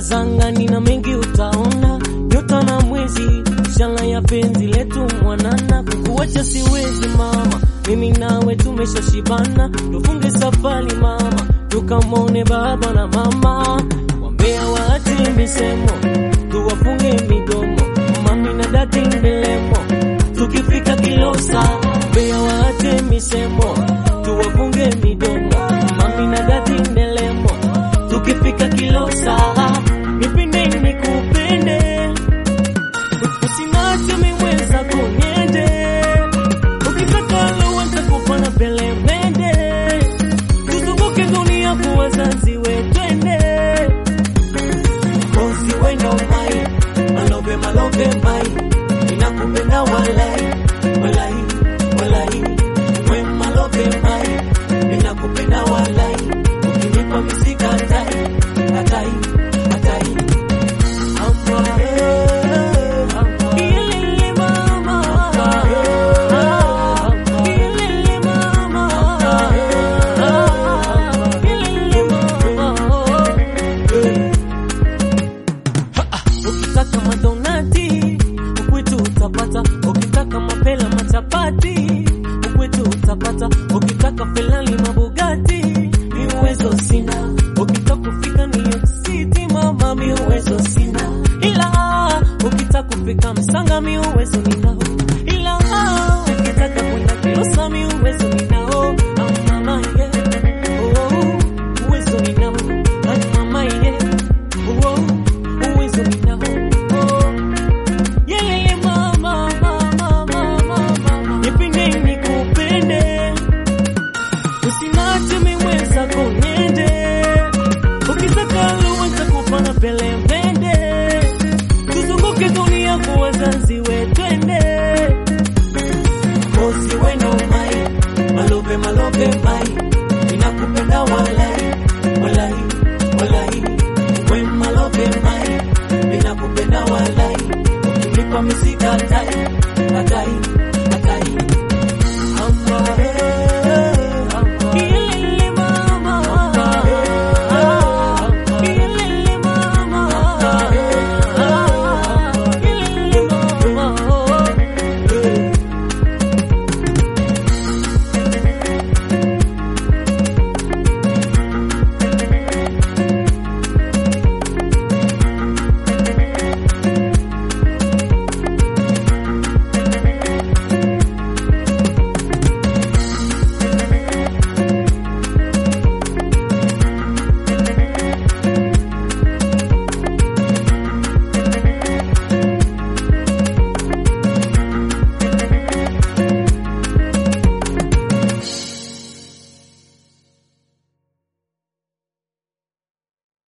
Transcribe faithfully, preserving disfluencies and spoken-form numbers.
zanga nina mengi utaona, nyota na mwezi, shala ya penzi letu mwanana. Kukuacha siwezi mama, mimi nawe tumeshashibana, tufunge safari mama, tukamone baba na mama. Wambea waache misemo, tuwafunge midomo, mami na dati mbelemo, tukifika Kilosa. Wambea waache misemo, tuwafunge midomo, mami na dati mbelemo, tukifika Kilosa. Nipende nikupende, usinache miweza kuniende, ukitaka leo nitakufana pele mende, tuzunguke dunia kwa wazazi wetwende. Kosi wendo mai, malove malove mai, ninakupenda walai, walai, walai. We malove mai, ninakupenda walai, ukinipa misika atai, atai, atai. Ilili mama, ilili mama, ilili mama. Ukitaka madonati, ukwetu utapata. Ukitaka mapela machapati, ukwetu utapata. Ukitaka Ferrari mabugatti, mi uwezo sina. Ukitaka kufika New York City mama, mi uwezo sina. Ila ukitaka kufika Msanga, mi uwezo nina.